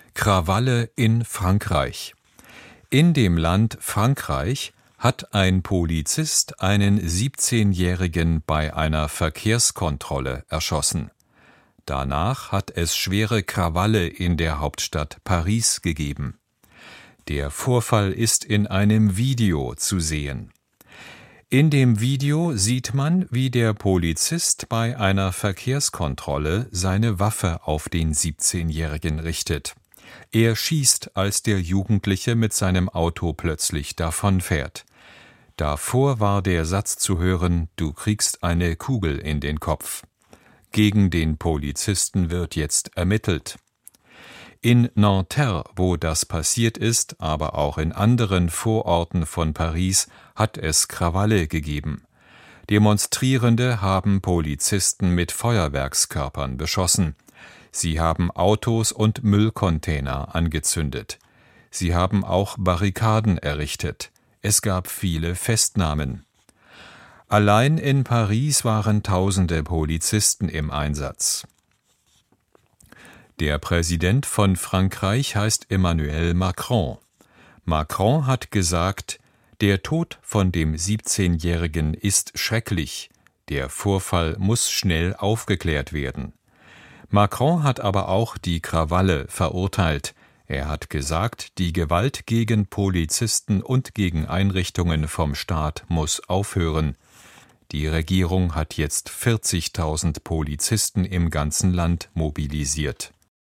Krawalle in Frankreich. In dem Land Frankreich hat ein Polizist einen 17-Jährigen bei einer Verkehrskontrolle erschossen. Danach hat es schwere Krawalle in der Hauptstadt Paris gegeben. Der Vorfall ist in einem Video zu sehen. In dem Video sieht man, wie der Polizist bei einer Verkehrskontrolle seine Waffe auf den 17-Jährigen richtet. Er schießt, als der Jugendliche mit seinem Auto plötzlich davonfährt. Davor war der Satz zu hören: „Du kriegst eine Kugel in den Kopf." Gegen den Polizisten wird jetzt ermittelt. In Nanterre, wo das passiert ist, aber auch in anderen Vororten von Paris, hat es Krawalle gegeben. Demonstrierende haben Polizisten mit Feuerwerkskörpern beschossen. Sie haben Autos und Müllcontainer angezündet. Sie haben auch Barrikaden errichtet. Es gab viele Festnahmen. Allein in Paris waren tausende Polizisten im Einsatz. Der Präsident von Frankreich heißt Emmanuel Macron. Macron hat gesagt: Der Tod von dem 17-Jährigen ist schrecklich. Der Vorfall muss schnell aufgeklärt werden. Macron hat aber auch die Krawalle verurteilt. Er hat gesagt, die Gewalt gegen Polizisten und gegen Einrichtungen vom Staat muss aufhören. Die Regierung hat jetzt 40.000 Polizisten im ganzen Land mobilisiert.